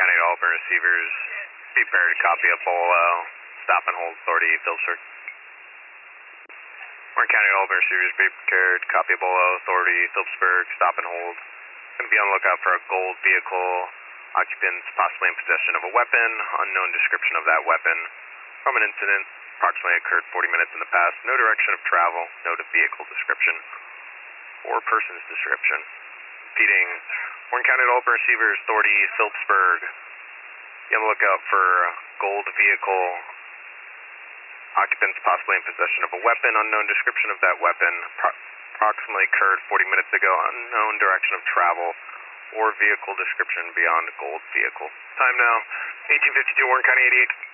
County to all burn receivers. Be prepared to copy a Bolo. Stop and hold authority, Phillipsburg. Warren County to all burn receivers. Be prepared to copy a Bolo. Authority, Phillipsburg. Stop and hold. Going to be on the lookout for a gold vehicle. Occupants possibly in possession of a weapon. Unknown description of that weapon. From an incident approximately occurred 40 minutes in the past. No direction of travel. No vehicle description or person's description. Repeating, Warren County to all burn receivers. Authority, Phillipsburg. Be on the lookout for gold vehicle. Occupants possibly in possession of a weapon. Unknown description of that weapon. Approximately occurred 40 minutes ago. Unknown direction of travel or vehicle description beyond gold vehicle. Time now, 1852, Warren County 88.